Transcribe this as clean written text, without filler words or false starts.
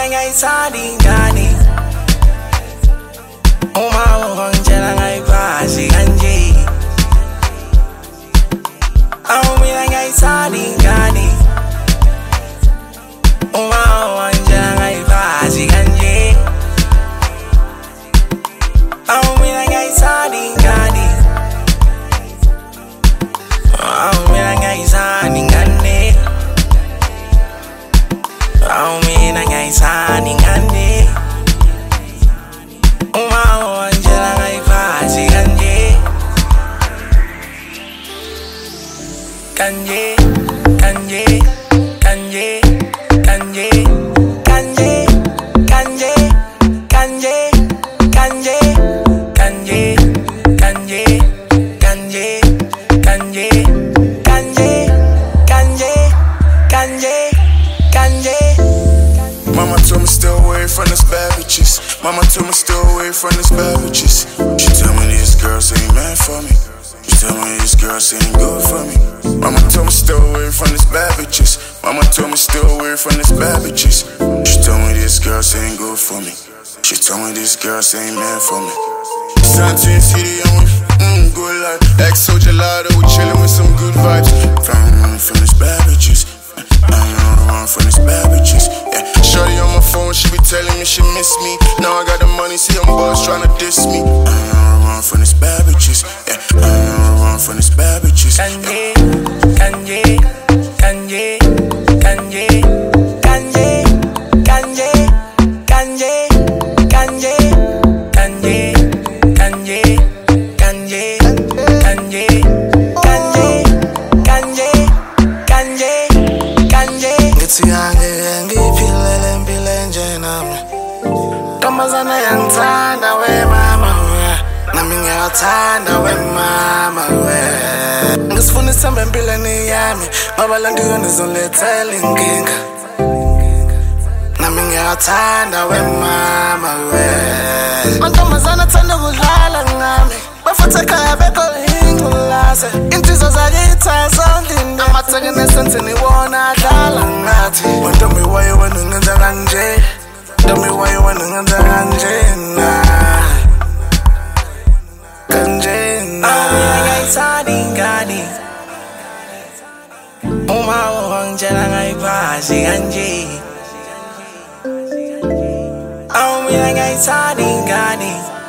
ngayithanda ingane uma ungangitshela ngayiphathi kanje. Mina ngayithanda ingane uma ungangitshela ngayiphathi kanje. Mina ngayithanda ingane mina ngayithanda ingane mina ngayithanda ingane uma ungangitshela ngayiphathi kanje. Kanje, kanje, kanje, kanje, kanje, kanje, kanje, kanje, kanje, kanje, kanje, kanje, kanje, kanje, kanje, kanje. Mama told me stay away from this bad bitches. Mama told me stay away from this bad bitches. She tell me these girls ain't meant for me. She tell me these girls ain't good for me. Mama told me stay away from this bad bitches. Mama told me stay away from this bad bitches. She told me these girls ain't good for me. She told me these girls ain't meant for me. Santin City, I'm with good life. XO Gelato, we chillin' with some good vibes. From this bad bitches. I'm from this bad bitches. Yeah, shorty on my phone, she be telling me she miss me. Now I got the money, see them boys tryna diss me. I'm from this bad bitches. Yeah, I'm from this bad bitches. Kanje, kanje, kanje, kanje, kanje, kanje, kanje, kanje, kanje, kanje, kanje, kanje, kanje, kanje, kanje, kanje. Ngithi angeke ngiphilele impilo enje nami. Ntombazana yangithanda we mama we, nami ngiyathanda we mama we. Ngisifuna isihamba empilweni yami ngoba la nto ngizolethela inkinga. Nami ngiyathanda we mama we. Mantombazana athanda ukudlala ngami, bafuthi ekhaya bekho ingculaza. Insizwa zakithi azondlini, amatheke nesensini wona adlala ngathi. Ntombi wayo wena ungenza kanje, ntombi wayo wena ungenza kanjena, kanjena. Mina ngayithanda ingane uma ungangitshela ngayiphathi kanje. Mina ngayithanda ingane